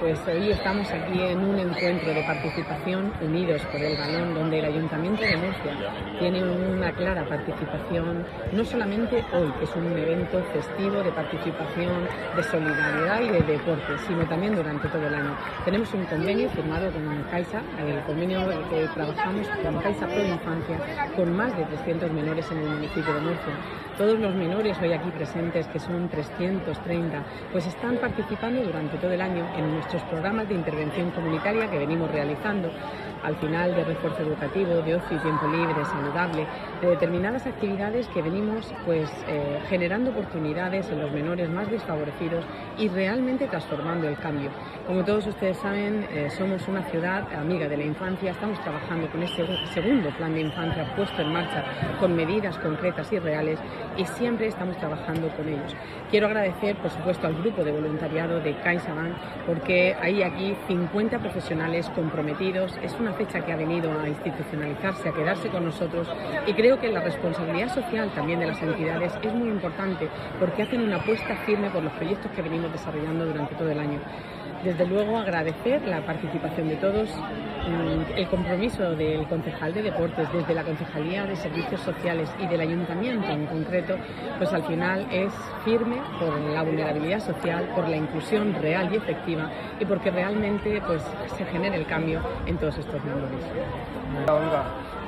pues hoy estamos aquí en un encuentro de participación Unidos por el Balón, donde el Ayuntamiento de Murcia tiene una clara participación, no solamente hoy, que es un evento festivo de participación, de solidaridad y de deporte, sino también durante todo el año. Tenemos un convenio firmado con Caixa, el convenio que trabajamos con Caixa Pro Infancia, con más de 300 menores en el municipio de Murcia. Todos los menores hoy aquí presentes, que son 330, pues están participando durante todo el año en nuestros programas de intervención comunitaria que venimos realizando, al final de refuerzo educativo, de ocio y tiempo libre, saludable, de determinadas actividades que venimos generando oportunidades en los menores más desfavorecidos y realmente transformando el cambio. Como todos ustedes saben, somos una ciudad amiga de la infancia, estamos trabajando con este segundo plan de infancia puesto en marcha con medidas concretas y reales y siempre estamos trabajando con ellos. Quiero agradecer, por supuesto, al grupo de voluntariado de CaixaBank porque hay aquí 50 profesionales comprometidos. Es una fecha que ha venido a institucionalizarse, a quedarse con nosotros y creo que la responsabilidad social también de las entidades es muy importante porque hacen una apuesta firme por los proyectos que venimos desarrollando durante todo el año. Desde luego agradecer la participación de todos, el compromiso del concejal de deportes, desde la Concejalía de Servicios Sociales y del Ayuntamiento en concreto, pues al final es firme por la vulnerabilidad social, por la inclusión real y efectiva y porque realmente pues se genere el cambio en todos estos menores.